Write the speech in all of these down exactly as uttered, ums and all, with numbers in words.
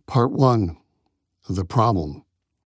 Part one, the problem.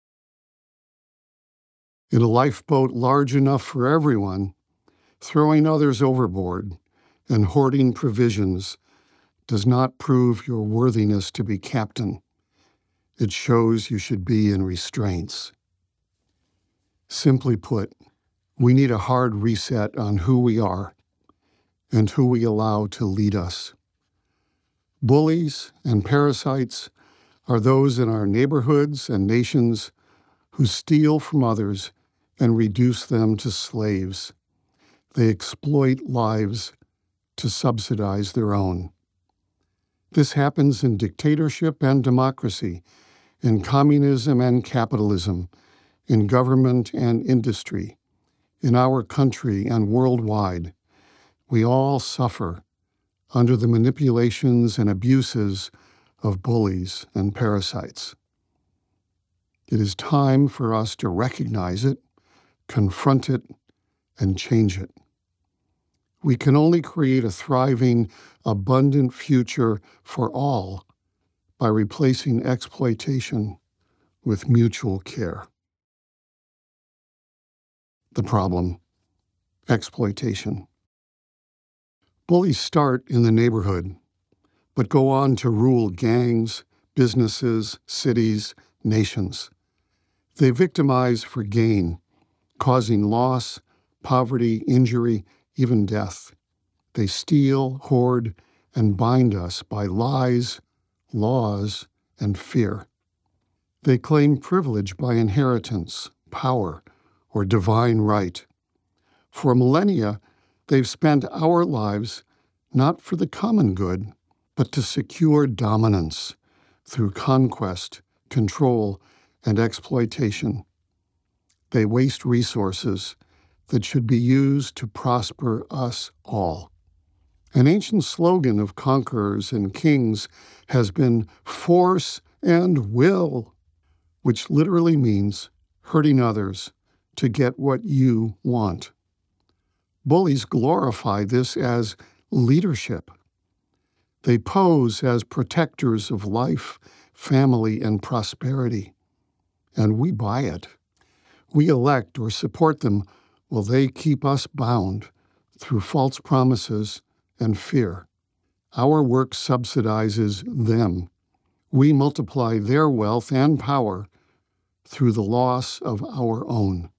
In a lifeboat large enough for everyone, throwing others overboard and hoarding provisions does not prove your worthiness to be captain. It shows you should be in restraints. Simply put, we need a hard reset on who we are and who we allow to lead us. Bullies and parasites are those in our neighborhoods and nations who steal from others and reduce them to slaves. They exploit lives to subsidize their own. This happens in dictatorship and democracy, in communism and capitalism, in government and industry, in our country and worldwide. We all suffer under the manipulations and abuses of bullies and parasites. It is time for us to recognize it, confront it, and change it. We can only create a thriving, abundant future for all by replacing exploitation with mutual care. The problem: exploitation. Bullies start in the neighborhood, but go on to rule gangs, businesses, cities, nations. They victimize for gain, causing loss, poverty, injury, even death. They steal, hoard, and bind us by lies, laws, and fear. They claim privilege by inheritance, power, or divine right. For millennia, they've spent our lives not for the common good, but to secure dominance through conquest, control, and exploitation. They waste resources that should be used to prosper us all. An ancient slogan of conquerors and kings has been force and will, which literally means hurting others to get what you want. Bullies glorify this as leadership. They pose as protectors of life, family, and prosperity. And we buy it. We elect or support them while they keep us bound through false promises and fear. Our work subsidizes them. We multiply their wealth and power through the loss of our own.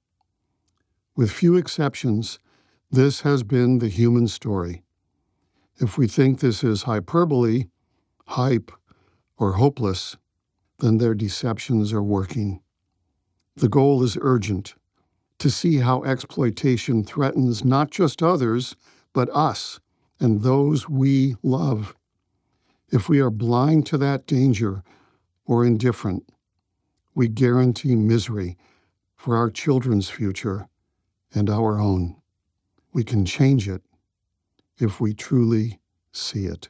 With few exceptions, this has been the human story. If we think this is hyperbole, hype, or hopeless, then their deceptions are working. The goal is urgent: to see how exploitation threatens not just others, but us and those we love. If we are blind to that danger or indifferent, we guarantee misery for our children's future and our own. We can change it if we truly see it.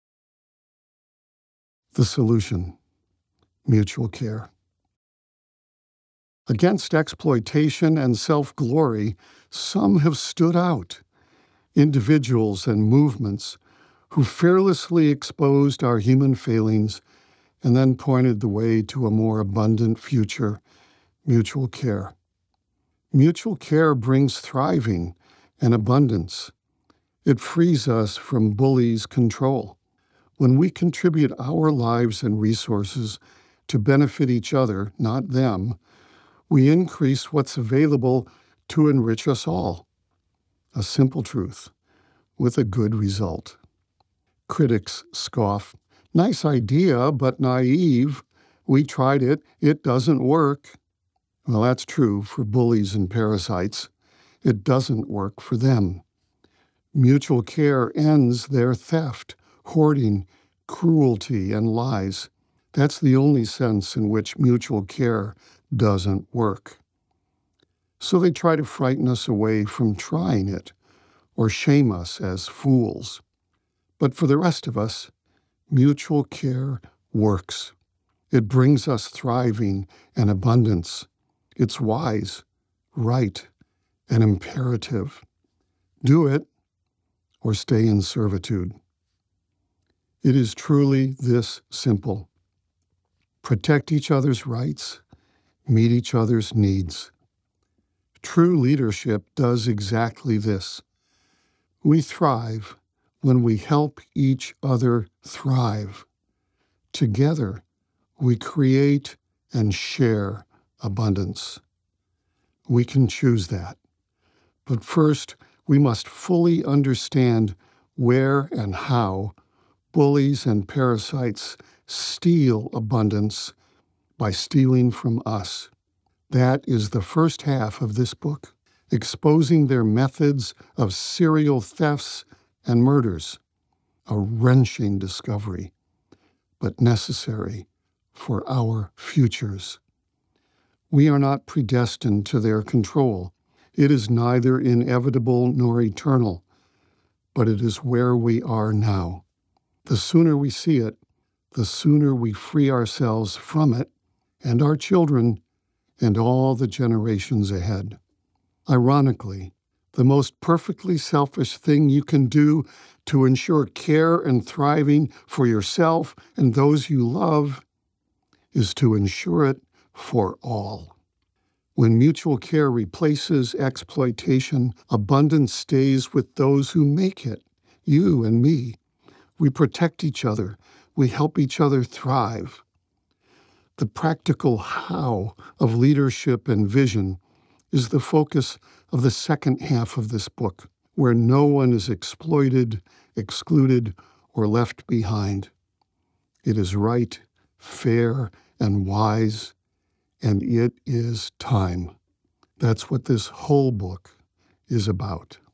The solution: mutual care. Against exploitation and self-glory, some have stood out. Individuals and movements who fearlessly exposed our human failings and then pointed the way to a more abundant future: mutual care. Mutual care brings thriving and abundance. It frees us from bullies' control. When we contribute our lives and resources to benefit each other, not them, we increase what's available to enrich us all. A simple truth, with a good result. Critics scoff. Nice idea, but naive. We tried it. It doesn't work. Well, that's true for bullies and parasites. It doesn't work for them. Mutual care ends their theft, hoarding, cruelty, and lies. That's the only sense in which mutual care doesn't work. So they try to frighten us away from trying it, or shame us as fools. But for the rest of us, mutual care works. It brings us thriving and abundance. It's wise, right, and imperative. Do it, or stay in servitude. It is truly this simple. protect each other's rights, meet each other's needs. True leadership does exactly this. We thrive when we help each other thrive. Together, we create and share abundance. We can choose that. But first, we must fully understand where and how bullies and parasites steal abundance by stealing from us. That is the first half of this book, exposing their methods of serial thefts and murders, a wrenching discovery, but necessary for our futures. We are not predestined to their control. It is neither inevitable nor eternal, but it is where we are now. The sooner we see it, the sooner we free ourselves from it and our children and all the generations ahead. Ironically, the most perfectly selfish thing you can do to ensure care and thriving for yourself and those you love is to ensure it for all. When mutual care replaces exploitation, abundance stays with those who make it, you and me. We protect each other. We help each other thrive. The practical how of leadership and vision is the focus of the second half of this book, where no one is exploited, excluded, or left behind. It is right, fair, and wise, and it is time. That's what this whole book is about.